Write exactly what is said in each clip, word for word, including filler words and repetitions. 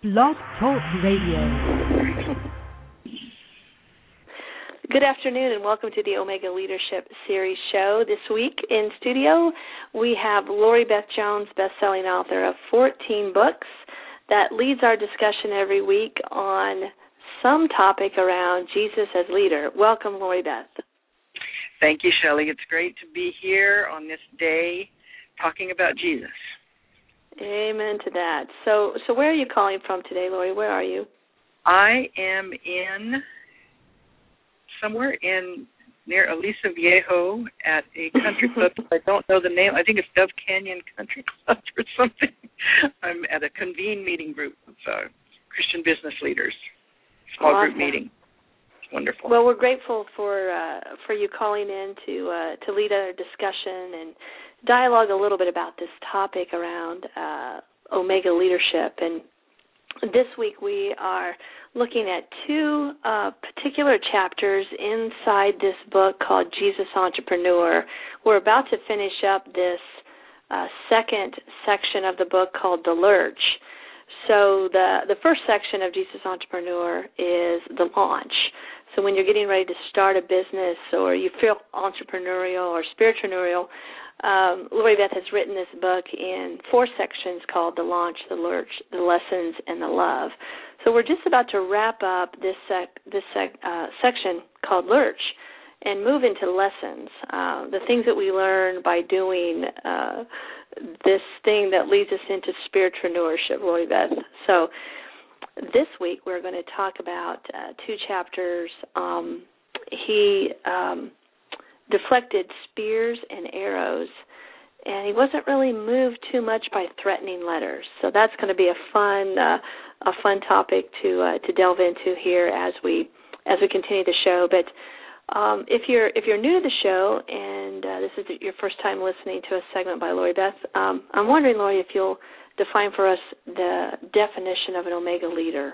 Blog Talk Radio. Good afternoon and welcome to the Omega Leadership Series show. This week in studio we have Lori Beth Jones, best-selling author of fourteen books, that leads our discussion every week on some topic around Jesus as leader. Welcome, Lori Beth. Thank you, Shelley. It's great to be here on this day talking about Jesus. Amen to that. So, so where are you calling from today, Lori? Where are you? I am in somewhere in near Aliso Viejo at a country club. I don't know the name. I think it's Dove Canyon Country Club or something. I'm at a convene meeting group of uh, Christian business leaders, small Awesome. group meeting. It's wonderful. Well, we're grateful for uh, for you calling in to uh, to lead our discussion and dialogue a little bit about this topic around uh, Omega leadership. And this week we are looking at two uh, particular chapters inside this book called Jesus Entrepreneur. We're about to finish up this uh, second section of the book called The Lurch. So the, the first section of Jesus Entrepreneur is the launch. So when you're getting ready to start a business or you feel entrepreneurial or spiritual, um, Lori Beth has written this book in four sections called The Launch, The Lurch, The Lessons, and The Love. So we're just about to wrap up this sec, this sec, uh, section called Lurch and move into lessons, uh, the things that we learn by doing uh, this thing that leads us into spiritualpreneurship, Lori Beth. So this week we're going to talk about uh, two chapters. Um, he um, deflected spears and arrows, and he wasn't really moved too much by threatening letters. So that's going to be a fun uh, a fun topic to uh, to delve into here as we as we continue the show. But um, if you're if you're new to the show and uh, this is your first time listening to a segment by Lori Beth, um, I'm wondering, Lori, if you'll define for us the definition of an Omega leader.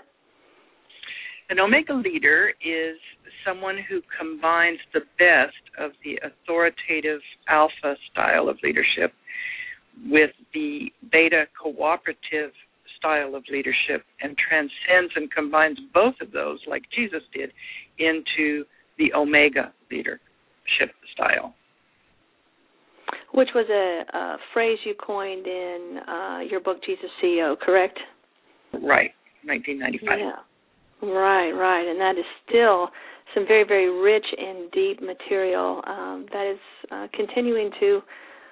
An Omega leader is someone who combines the best of the authoritative alpha style of leadership with the beta cooperative style of leadership and transcends and combines both of those, like Jesus did, into the Omega leadership style. Which was a, a phrase you coined in uh, your book, Jesus C E O, correct? Right, nineteen ninety-five. Yeah. Right, right, and that is still some very, very rich and deep material um, that is uh, continuing to,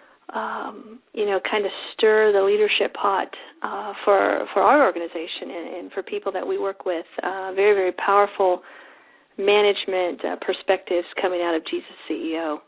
um, you know, kind of stir the leadership pot uh, for for our organization and, and for people that we work with. Uh, very, very powerful management uh, perspectives coming out of Jesus C E O.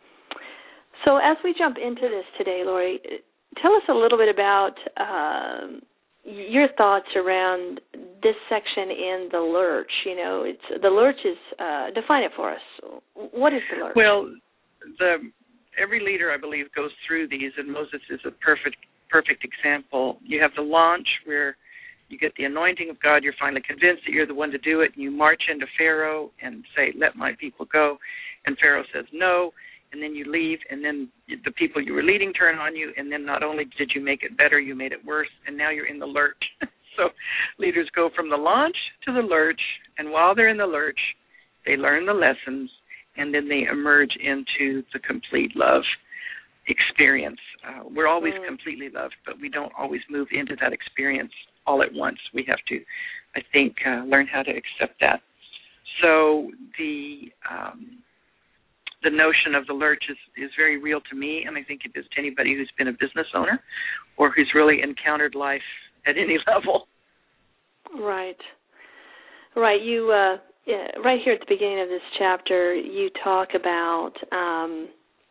So as we jump into this today, Lori, tell us a little bit about uh, your thoughts around this section in the Lurch. You know, it's the Lurch is uh, define it for us. What is the Lurch? Well, the every leader, I believe, goes through these, and Moses is a perfect perfect example. You have the launch where you get the anointing of God. You're finally convinced that you're the one to do it, and you march into Pharaoh and say, "Let my people go," and Pharaoh says no. And then you leave, and then the people you were leading turn on you, and then not only did you make it better, you made it worse, and now you're in the lurch. So leaders go from the launch to the lurch, and while they're in the lurch, they learn the lessons, and then they emerge into the complete love experience. Uh, we're always mm. completely loved, but we don't always move into that experience all at once. We have to, I think, uh, learn how to accept that. So the... Um, The notion of the lurch is, is very real to me, and I think it is to anybody who's been a business owner or who's really encountered life at any level. Right. Right. You uh, yeah, right here at the beginning of this chapter, you talk about um,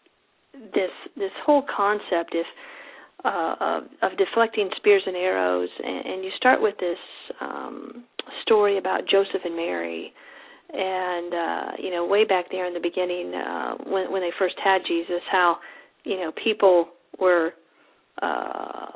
this this whole concept if, uh, of, of deflecting spears and arrows, and, and you start with this um, story about Joseph and Mary. And, uh, you know, way back there in the beginning uh, when, when they first had Jesus, how, you know, people were uh,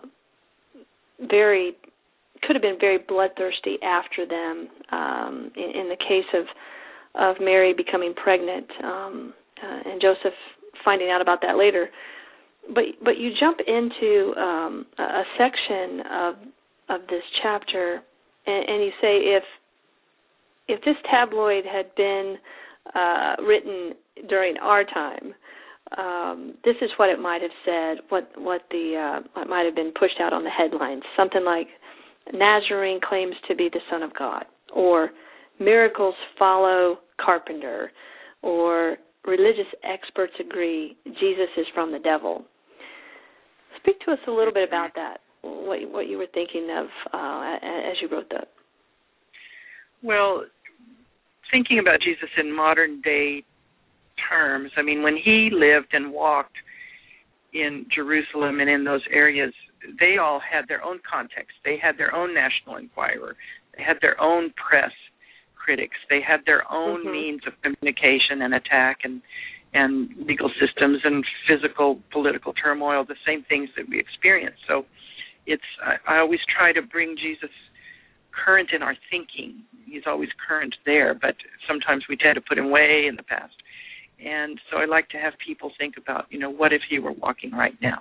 very, could have been very bloodthirsty after them um, in, in the case of, of Mary becoming pregnant um, uh, and Joseph finding out about that later. But but you jump into um, a section of of this chapter and, and you say if if this tabloid had been uh, written during our time, um, this is what it might have said. What what the uh, what might have been pushed out on the headlines. Something like Nazarene claims to be the Son of God, or miracles follow Carpenter, or religious experts agree Jesus is from the devil. Speak to us a little bit about that, what, what you were thinking of uh, as you wrote that. Well, thinking about Jesus in modern day terms, I mean, when he lived and walked in Jerusalem and in those areas, they all had their own context. They had their own National Enquirer. They had their own press critics. They had their own mm-hmm. means of communication and attack and and legal systems and physical political turmoil, the same things that we experience. So it's I, I always try to bring Jesus current in our thinking. He's always current there, but sometimes we tend to put him way in the past. And so I like to have people think about, you know, what if he were walking right now?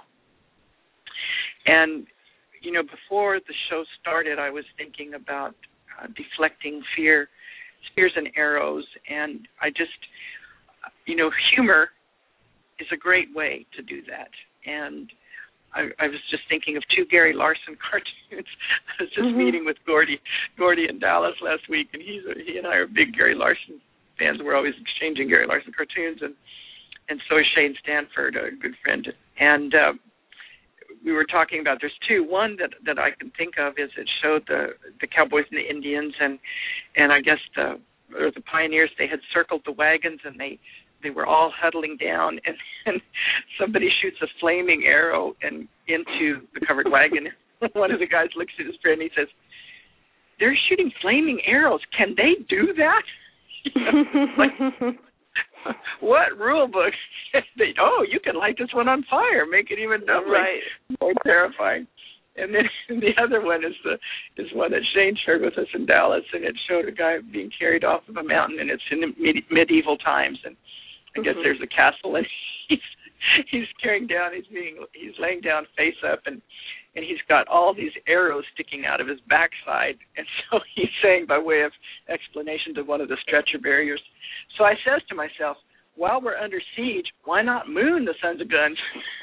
And, you know, before the show started, I was thinking about uh, deflecting fear, spears and arrows, and I just, you know, humor is a great way to do that. And I, I was just thinking of two Gary Larson cartoons. I was just mm-hmm. meeting with Gordy, Gordy in Dallas last week, and he's a, he and I are big Gary Larson fans. We're always exchanging Gary Larson cartoons, and and so is Shane Stanford, a good friend. And uh, we were talking about, there's two. One that, that I can think of is it showed the, the cowboys and the Indians, and and I guess the or the pioneers, they had circled the wagons, and they, they were all huddling down, and, and somebody shoots a flaming arrow and into the covered wagon. One of the guys looks at his friend and he says, "They're shooting flaming arrows. Can they do that?" You know, like, what rule book? They, oh, you can light this one on fire, make it even doubly right. more terrifying. And then the other one is the is one that Shane shared with us in Dallas, and it showed a guy being carried off of a mountain, and it's in the med- medieval times, and I guess mm-hmm. there's a castle, and he's he's carrying down, he's being he's laying down face up, and and he's got all these arrows sticking out of his backside, and so he's saying, by way of explanation to one of the stretcher barriers, so I says to myself, while we're under siege, why not moon the sons of guns?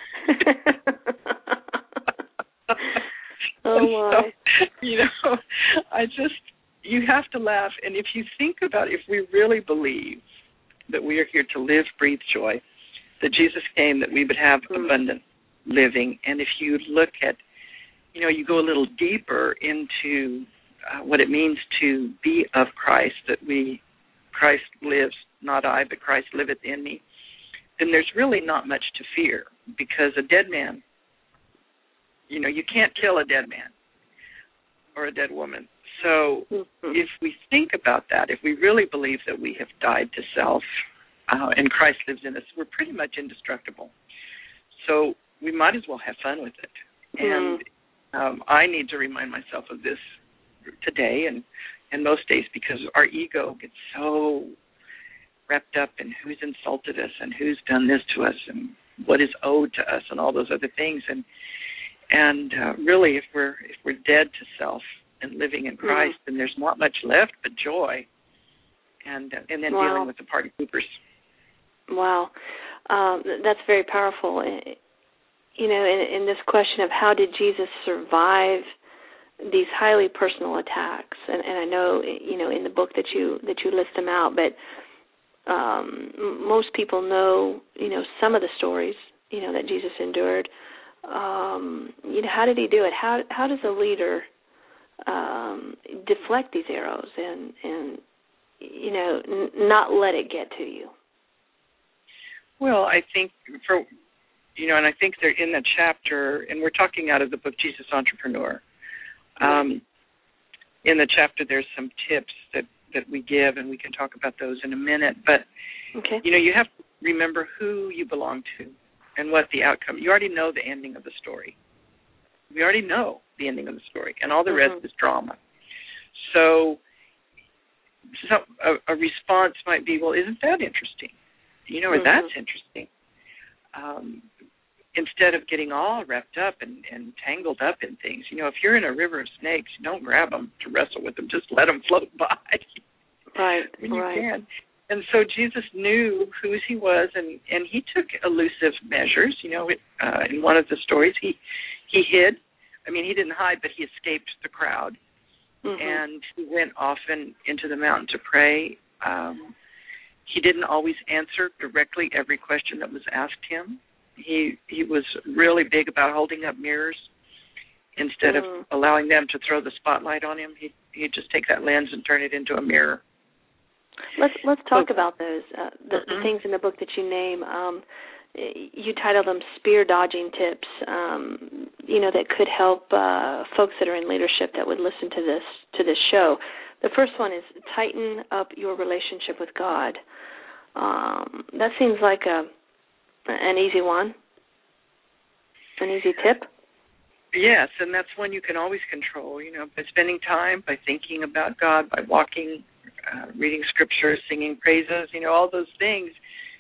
Oh, my. So, you know, I just, you have to laugh. And if you think about it, if we really believe that we are here to live, breathe joy, that Jesus came that we would have mm. abundant living, and if you look at, you know, you go a little deeper into uh, what it means to be of Christ, that we, Christ lives, not I, but Christ liveth in me, then there's really not much to fear, because a dead man, you know, you can't kill a dead man or a dead woman. So mm-hmm. if we think about that, if we really believe that we have died to self uh, and Christ lives in us, we're pretty much indestructible. So we might as well have fun with it. Mm-hmm. And um, I need to remind myself of this today and, and most days, because our ego gets so wrapped up in who's insulted us and who's done this to us and what is owed to us and all those other things. And And uh, really, if we're if we're dead to self and living in Christ, mm. then there's not much left but joy, and uh, and then wow. dealing with the party poopers. Wow, um, that's very powerful. You know, in, in this question of how did Jesus survive these highly personal attacks, and, and I know you know in the book that you that you list them out, but um, most people know you know some of the stories you know that Jesus endured. Um, you know, how did he do it? How how does a leader um, deflect these arrows and and you know n- not let it get to you? Well, I think for you know, and I think they're in that chapter, and we're talking out of the book Jesus Entrepreneur. Um, in the chapter, there's some tips that, that we give, and we can talk about those in a minute. But okay. you know, you have to remember who you belong to and what the outcome. You already know the ending of the story. We already know the ending of the story, and all the mm-hmm. rest is drama. So, so a, a response might be, well, isn't that interesting? You know, or mm-hmm. that's interesting. Um, instead of getting all wrapped up and, and tangled up in things. You know, if you're in a river of snakes, you don't grab them to wrestle with them. Just let them float by. Right, when you right. can. And so Jesus knew whose he was, and, and he took elusive measures. You know, it, uh, in one of the stories, he he hid. I mean, he didn't hide, but he escaped the crowd. Mm-hmm. And he went often into the mountain to pray. Um, he didn't always answer directly every question that was asked him. He he was really big about holding up mirrors instead mm. of allowing them to throw the spotlight on him. He he'd just take that lens and turn it into a mirror. Let's let's talk so, about those uh, the, mm-hmm. the things in the book that you name. Um, you title them spear dodging tips. Um, you know that could help uh, folks that are in leadership that would listen to this to this show. The first one is tighten up your relationship with God. Um, that seems like a an easy one, an easy tip. Yes, and that's one you can always control. You know, by spending time, by thinking about God, by walking. Uh, reading scripture, singing praises, you know, all those things.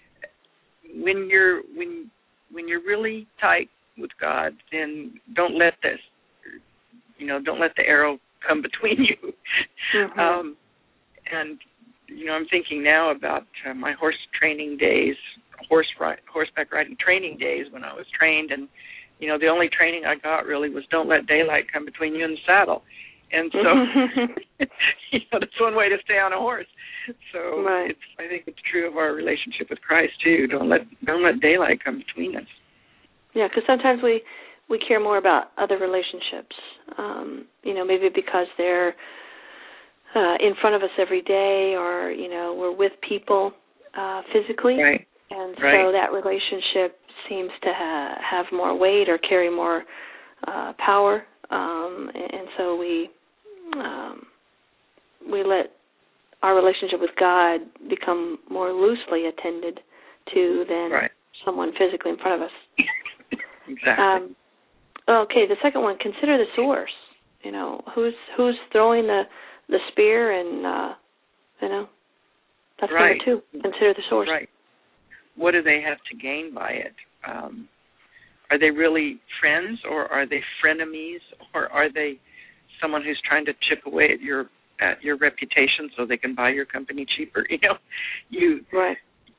When you're when when you're really tight with God, then don't let this, you know, don't let the arrow come between you. Mm-hmm. Um, and you know, I'm thinking now about uh, my horse training days, horse ride, horseback riding training days when I was trained, and you know, the only training I got really was don't let daylight come between you and the saddle. And so, you know, that's one way to stay on a horse. So right. it's, I think it's true of our relationship with Christ too. Don't let don't let daylight come between us. Yeah, because sometimes we we care more about other relationships. Um, you know, maybe because they're uh, in front of us every day, or you know, we're with people uh, physically, right. and right. so that relationship seems to ha- have more weight or carry more uh, power, um, and so we. Um, we let our relationship with God become more loosely attended to than right. someone physically in front of us. Exactly. Um, okay, the second one, consider the source. You know, who's who's throwing the, the spear, and, uh, you know, that's right. number two, consider the source. Right. What do they have to gain by it? Um, are they really friends, or are they frenemies, or are they someone who's trying to chip away at your at your reputation so they can buy your company cheaper? You know, you right.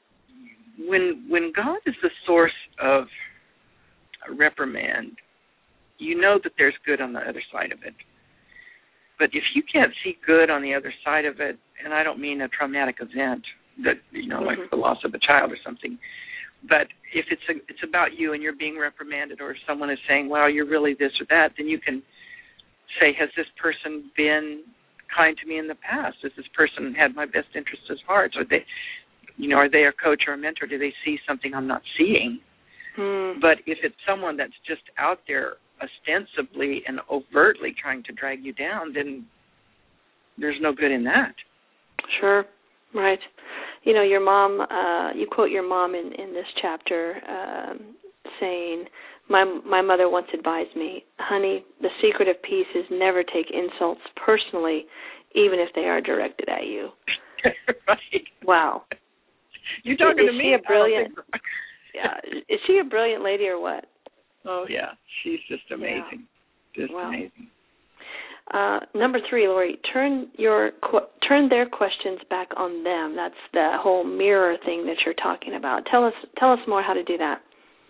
When when God is the source of a reprimand, you know that there's good on the other side of it. But if you can't see good on the other side of it, and I don't mean a traumatic event that you know, mm-hmm. like the loss of a child or something, but if it's a, it's about you and you're being reprimanded, or if someone is saying, "Well, you're really this or that," then you can say, has this person been kind to me in the past? Has this person had my best interests at heart? Are they, you know, are they a coach or a mentor? Do they see something I'm not seeing? Hmm. But if it's someone that's just out there ostensibly and overtly trying to drag you down, then there's no good in that. Sure, right. You know, your mom, uh, you quote your mom in, in this chapter um, saying, My my mother once advised me, honey, the secret of peace is never take insults personally, even if they are directed at you. Right. Wow. You talking is, to is me? She a brilliant, so. yeah. Is she a brilliant lady or what? Oh, yeah. She's just amazing. Yeah. Just wow. amazing. Uh, number three, Lori, turn your turn their questions back on them. That's the whole mirror thing that you're talking about. Tell us tell us more how to do that.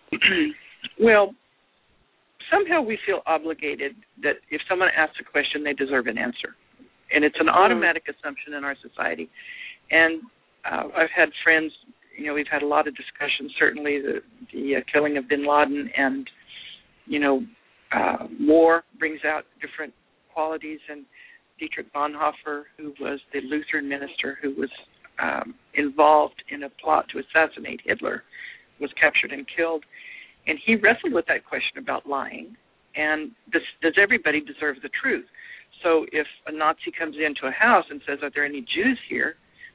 Well, somehow we feel obligated that if someone asks a question, they deserve an answer. And it's an automatic mm. assumption in our society. And uh, I've had friends, you know, we've had a lot of discussions, certainly the, the uh, killing of bin Laden, and, you know, uh, war brings out different qualities. And Dietrich Bonhoeffer, who was the Lutheran minister who was um, involved in a plot to assassinate Hitler, was captured and killed. And he wrestled with that question about lying, and this, does everybody deserve the truth? So if a Nazi comes into a house and says, are there any Jews here,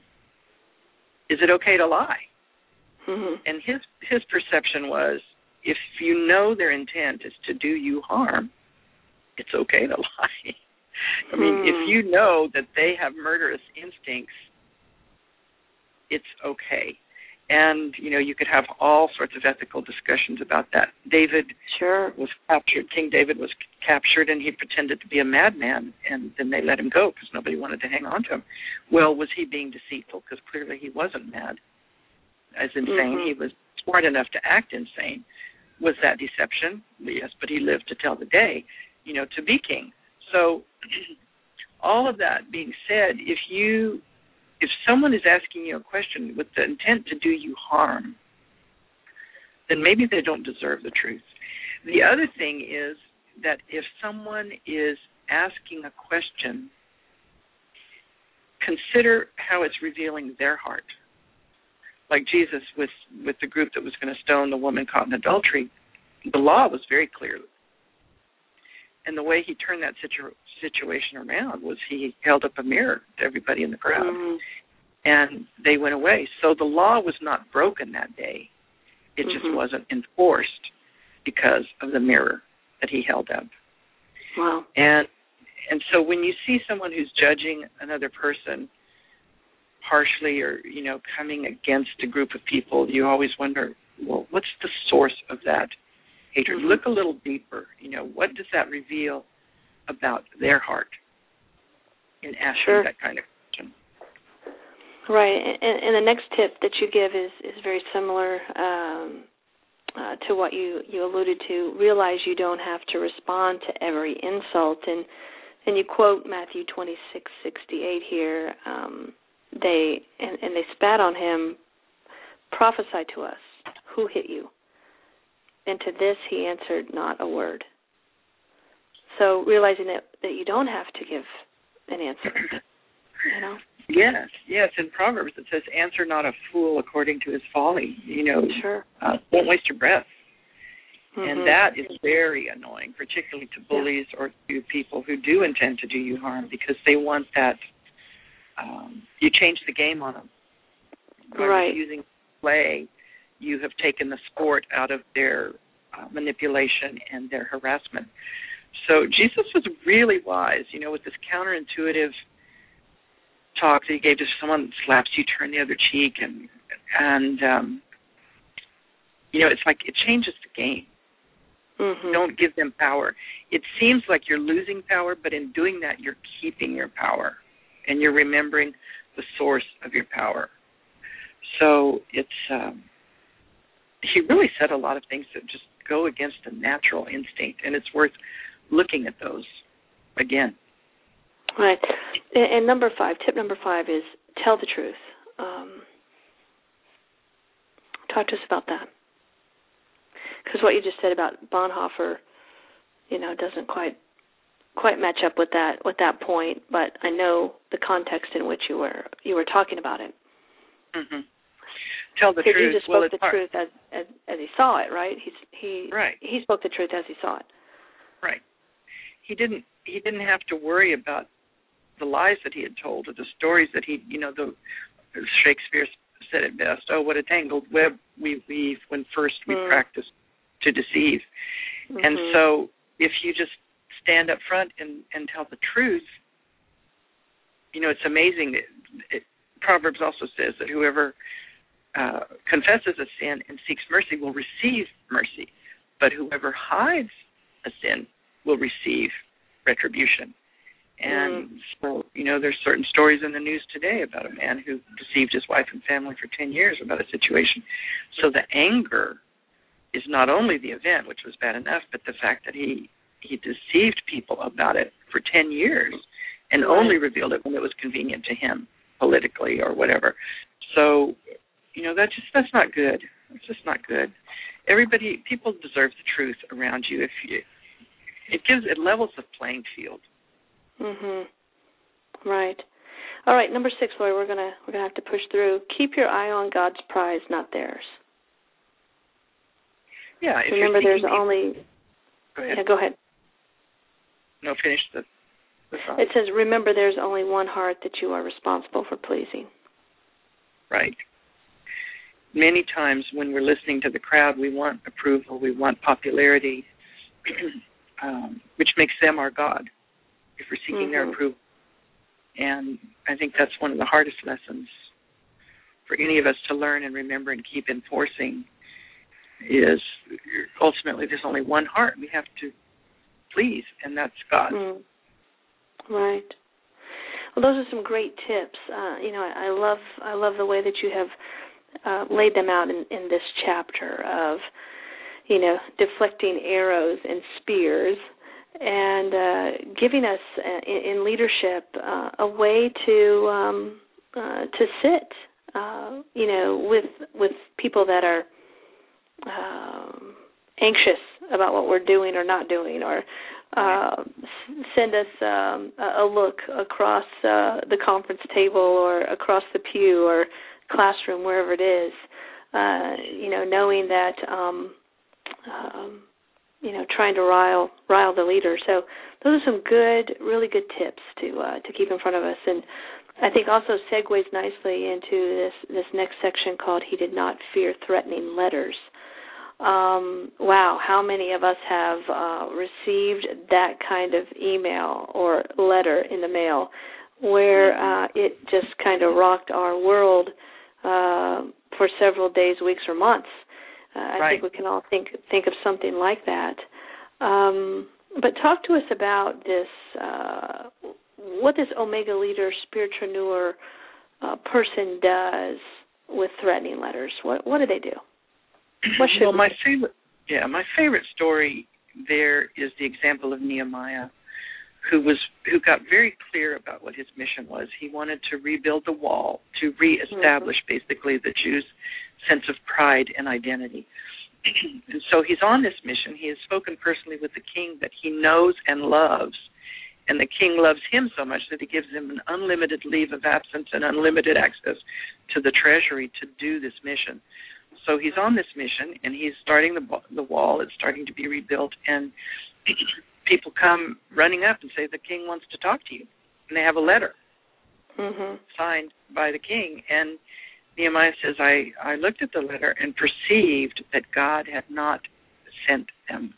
is it okay to lie? Mm-hmm. And his his perception was, if you know their intent is to do you harm, it's okay to lie. I mean, mm. if you know that they have murderous instincts, it's okay. And, you know, you could have all sorts of ethical discussions about that. David sure. was captured. King David was captured, and he pretended to be a madman, and then they let him go because nobody wanted to hang on to him. Well, was he being deceitful? Because clearly he wasn't mad, as insane. Mm-hmm. He was smart enough to act insane. Was that deception? Yes, but he lived to tell the day, you know, to be king. So all of that being said, if you... if someone is asking you a question with the intent to do you harm, then maybe they don't deserve the truth. The other thing is that if someone is asking a question, consider how it's revealing their heart. Like Jesus with, with the group that was going to stone the woman caught in adultery, the law was very clear. And the way he turned that situ- situation around was he held up a mirror to everybody in the crowd, mm-hmm. and they went away. So the law was not broken that day. It mm-hmm. just wasn't enforced because of the mirror that he held up. Wow. And and so when you see someone who's judging another person harshly, or, you know, coming against a group of people, you always wonder, well, what's the source of that hatred? Mm-hmm. Look a little deeper. You know, what does that reveal about their heart in asking sure. that kind of question? Right. And, and the next tip that you give is, is very similar um, uh, to what you, you alluded to. Realize you don't have to respond to every insult. And and you quote Matthew twenty-six sixty-eight here. Um, they and, and they spat on him, prophesy to us, who hit you? And to this he answered not a word. So realizing that, that you don't have to give an answer, you know? Yes, yes. In Proverbs it says, answer not a fool according to his folly. You know, sure. uh, don't waste your breath. Mm-hmm. And that is very annoying, particularly to bullies yeah. or to people who do intend to do you harm, because they want that, um, you change the game on them. By right. refusing to play, you have taken the sport out of their uh, manipulation and their harassment. So Jesus was really wise, you know, with this counterintuitive talk that he gave to someone that slaps you, turn the other cheek, and, and um, you know, it's like it changes the game. Mm-hmm. Don't give them power. It seems like you're losing power, but in doing that, you're keeping your power, and you're remembering the source of your power. So it's, um, he really said a lot of things that just go against the natural instinct, and it's worth looking at those again. Right. And, and number five, tip number five is tell the truth. Um, talk to us about that. Because what you just said about Bonhoeffer, you know, doesn't quite quite match up with that with that point. But I know the context in which you were you were talking about it. Mm-hmm. Tell the truth. truth. He just spoke well, the hard. truth as, as as he saw it, right? He's he right. he spoke the truth as he saw it. Right. He didn't he didn't have to worry about the lies that he had told or the stories that he, you know, the Shakespeare said it best. Oh, what a tangled web we weave when first we mm. practice to deceive. Mm-hmm. And so if you just stand up front and, and tell the truth, you know, it's amazing. It, it, Proverbs also says that whoever uh, confesses a sin and seeks mercy will receive mercy, but whoever hides a sin will receive retribution. And mm. so, you know, there's certain stories in the news today about a man who deceived his wife and family for ten years about a situation. So the anger is not only the event, which was bad enough, but the fact that he, he deceived people about it for ten years and right. only revealed it when it was convenient to him politically or whatever. So, you know, that's just, that's not good. It's just not good. Everybody, people deserve the truth around you. If you, it gives, it levels the playing field. Mhm. Right. All right. Number six, Lori. We're gonna we're gonna have to push through. Keep your eye on God's prize, not theirs. Yeah. If Remember, you're there's only. Go ahead. Yeah. Go ahead. No, finish the. the thought. It says, "Remember, there's only one heart that you are responsible for pleasing." Right. Many times when we're listening to the crowd, we want approval, we want popularity, um, which makes them our God. If we're seeking mm-hmm. their approval. And I think that's one of the hardest lessons for any of us to learn and remember and keep enforcing is ultimately there's only one heart we have to please, and that's God. Mm. Right. Well, those are some great tips. Uh, you know, I, I love I love the way that you have uh, laid them out in, in this chapter of, you know, deflecting arrows and spears, and uh, giving us uh, in, in leadership uh, a way to um, uh, to sit, uh, you know, with with people that are um, anxious about what we're doing or not doing, or uh, send us um, a look across uh, the conference table or across the pew or classroom, wherever it is, uh, you know, knowing that, um, um, you know, trying to rile rile the leader. So those are some good, really good tips to uh, to keep in front of us. And I think also segues nicely into this, this next section called He Did Not Fear Threatening Letters. Um, wow, how many of us have uh, received that kind of email or letter in the mail where uh, it just kind of rocked our world uh, for several days, weeks, or months? Uh, I right. think we can all think think of something like that. Um, but talk to us about this, uh, what this Omega Leader, Spiritualpreneur uh, person does with threatening letters. What what do they do? What should well, we my do? favorite, yeah, my favorite story there is the example of Nehemiah, who was who got very clear about what his mission was. He wanted to rebuild the wall, to reestablish mm-hmm. basically the Jews' sense of pride and identity. And so he's on this mission. He has spoken personally with the king that he knows and loves, and the king loves him so much that he gives him an unlimited leave of absence and unlimited access to the treasury to do this mission. So he's on this mission, and he's starting the the wall. It's starting to be rebuilt, and people come running up and say, the king wants to talk to you. And they have a letter mm-hmm. signed by the king. And Nehemiah says, I, I looked at the letter and perceived that God had not sent them.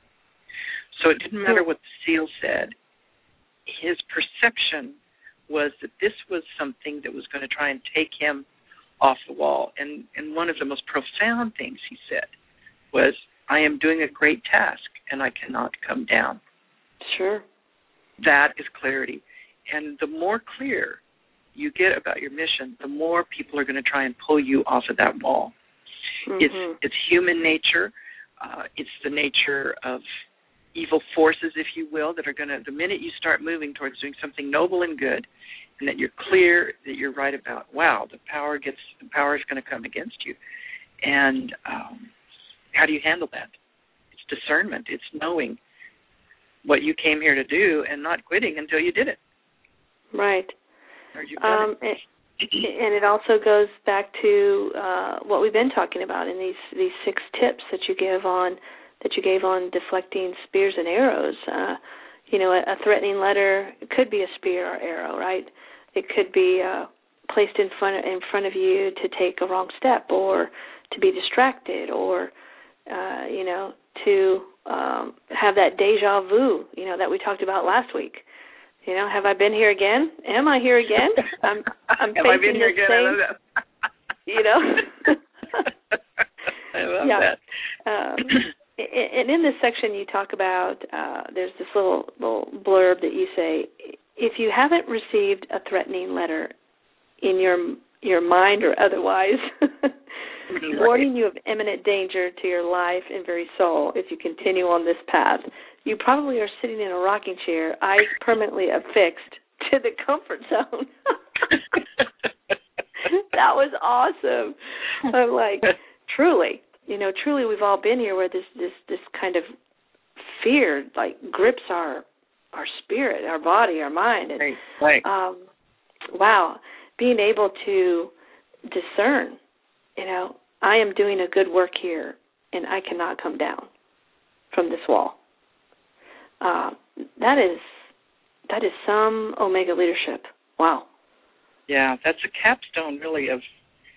So it didn't matter what the seal said. His perception was that this was something that was going to try and take him off the wall. And, and one of the most profound things he said was, I am doing a great task, and I cannot come down. Sure. That is clarity. And the more clear you get about your mission, the more people are going to try and pull you off of that wall. Mm-hmm. It's it's human nature. Uh, it's the nature of evil forces, if you will, that are going to, the minute you start moving towards doing something noble and good, and that you're clear that you're right about, wow, the power gets, the power is going to come against you. And um, how do you handle that? It's discernment. It's knowing what you came here to do and not quitting until you did it. Right. Or you've done um, it. And it also goes back to uh, what we've been talking about in these these six tips that you give on that you gave on deflecting spears and arrows. Uh, you know, a, a threatening letter could be a spear or arrow, right? It could be uh, placed in front of, in front of you to take a wrong step, or to be distracted, or uh, you know, to um, have that deja vu, you know, that we talked about last week. You know, have I been here again? Am I here again? I'm I'm have facing I been here the again? same, I love that. You know. I love yeah. that. Um, and in this section, you talk about uh, there's this little little blurb that you say, if you haven't received a threatening letter in your your mind or otherwise, right. warning you of imminent danger to your life and very soul if you continue on this path, you probably are sitting in a rocking chair, eyes permanently affixed to the comfort zone. That was awesome. I'm like, truly, you know, truly we've all been here where this this, this kind of fear, like, grips our our spirit, our body, our mind. And, right, right. Um, wow, being able to discern, you know, I am doing a good work here, and I cannot come down from this wall. Uh, that is that is some Omega leadership. Wow. Yeah, that's a capstone, really, of,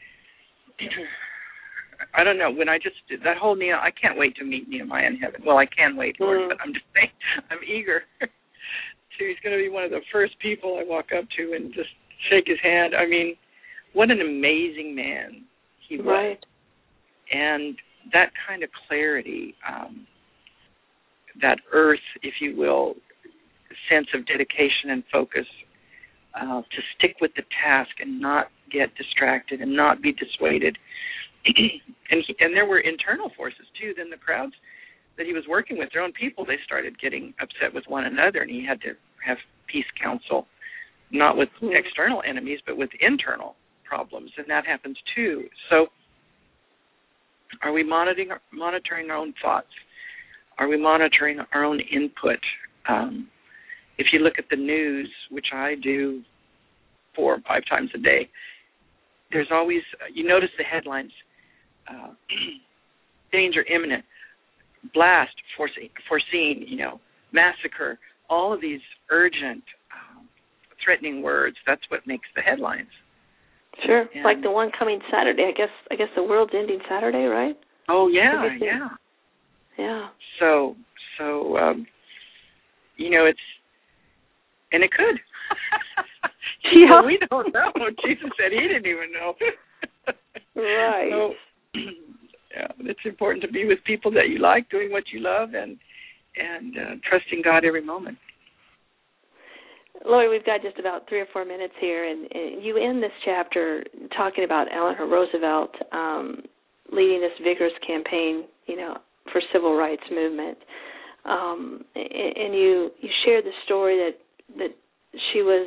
I don't know, when I just did that whole, Nehemiah, I can't wait to meet Nehemiah in heaven. Well, I can wait, Lord, mm. but I'm just saying, I'm eager to, he's going to be one of the first people I walk up to and just shake his hand. I mean, what an amazing man he was. Right. And that kind of clarity, um, that earth, if you will, sense of dedication and focus, uh, to stick with the task and not get distracted and not be dissuaded. and he, and there were internal forces, too. Then the crowds that he was working with, their own people, they started getting upset with one another, and he had to have peace counsel, not with mm-hmm. external enemies, but with internal problems, and that happens, too. So are we monitoring, monitoring our own thoughts? Are we monitoring our own input? Um, if you look at the news, which I do four or five times a day, there's always, you notice the headlines, uh, danger imminent, blast foreseen, foreseen, you know, massacre, all of these urgent, um, threatening words. That's what makes the headlines. Sure, and, like the one coming Saturday. I guess I guess the world's ending Saturday, right? Oh yeah, yeah, yeah. So so um, you know, it's and it could. Yeah. So we don't know. Jesus said he didn't even know. Right. So, yeah, it's important to be with people that you like, doing what you love, and and uh, trusting God every moment. Lori, we've got just about three or four minutes here, and, and you end this chapter talking about Eleanor Roosevelt um, leading this vigorous campaign, you know, for civil rights movement. Um, and, and you you shared the story that that she was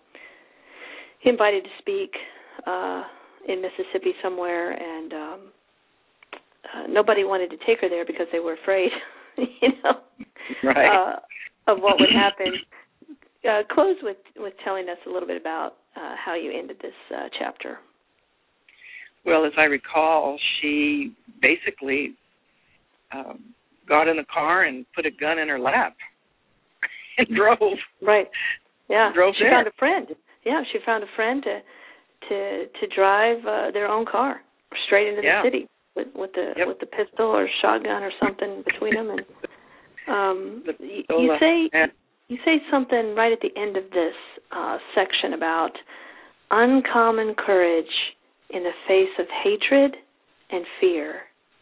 uh, invited to speak uh, in Mississippi somewhere, and um, uh, nobody wanted to take her there because they were afraid, you know, right. uh, of what would happen. Uh, close with, with telling us a little bit about uh, how you ended this uh, chapter. Well, as I recall, she basically um, got in the car and put a gun in her lap and drove. Right. Yeah. Drove she there. found a friend. Yeah, she found a friend to to to drive uh, their own car straight into yeah. the city with with the yep. with the pistol or shotgun or something between them. And um, the, you, the, you say. yeah. You say something right at the end of this uh, section about uncommon courage in the face of hatred and fear.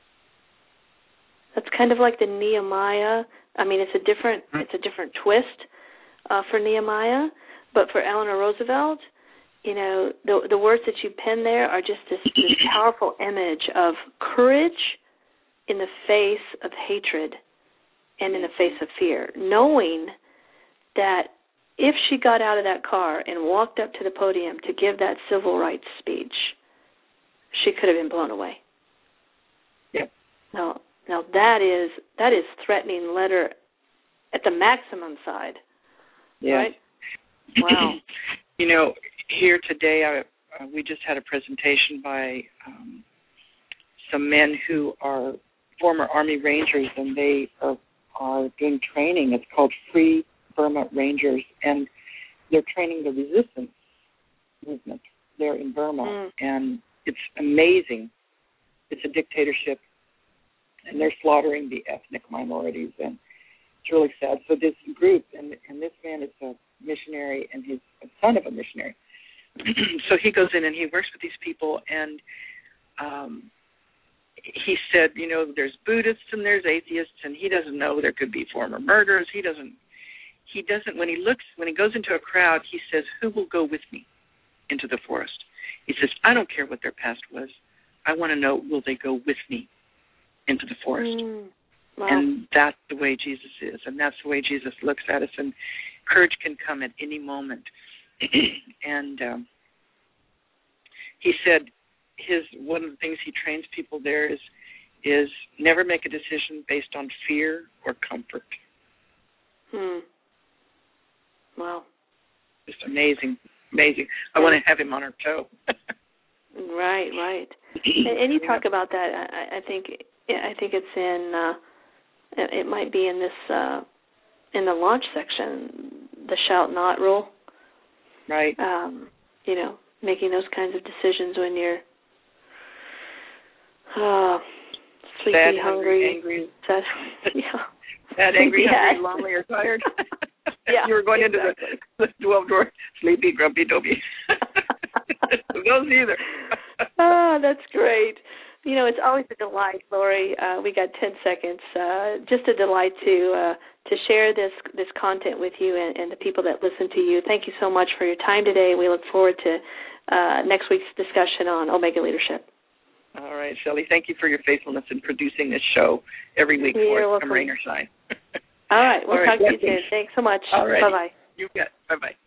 That's kind of like the Nehemiah. I mean, it's a different it's a different twist uh, for Nehemiah, but for Eleanor Roosevelt, you know, the the words that you pen there are just this, this powerful image of courage in the face of hatred and in the face of fear, knowing that if she got out of that car and walked up to the podium to give that civil rights speech, she could have been blown away. Yep. Now, now that is that is threatening letter at the maximum side. Yes. Right? Wow. You know, here today, I, uh, we just had a presentation by um, some men who are former Army Rangers, and they are, are doing training. It's called Free Burma Rangers, and they're training the resistance movement there in Burma, mm. and it's amazing. It's a dictatorship, and they're slaughtering the ethnic minorities, and it's really sad. So this group, and, and this man is a missionary, and he's a son of a missionary. So he goes in and he works with these people, and um, he said, you know, there's Buddhists and there's atheists, and he doesn't know there could be former murderers. He doesn't. He doesn't, when he looks, when he goes into a crowd, he says, who will go with me into the forest? He says, I don't care what their past was. I want to know, will they go with me into the forest? Mm, wow. And that's the way Jesus is, and that's the way Jesus looks at us, and courage can come at any moment. And um, he said his one of the things he trains people there is is never make a decision based on fear or comfort. Hmm. Wow. Just amazing, amazing. I want to have him on our toe. Right, right. And, and you talk about that. I, I think I think it's in. Uh, it might be in this uh, in the launch section, the shout not rule. Right. Um, you know, making those kinds of decisions when you're uh, sleepy, sad, hungry, angry, sad, yeah. sad, angry, yeah. hungry, lonely, or tired. Yeah, you were going exactly. into the, the twelve door sleepy, grumpy, dopey. those either. Oh, that's great. You know, it's always a delight, Lori. Uh, we got ten seconds. Uh, just a delight to uh, to share this this content with you and, and the people that listen to you. Thank you so much for your time today. We look forward to uh, next week's discussion on Omega Leadership. All right, Shelley. Thank you for your faithfulness in producing this show every week You're for welcome. Come Rain or Shine. All right. We'll All talk right, to you soon. Thanks so much. All right. Bye-bye. You bet. Bye-bye.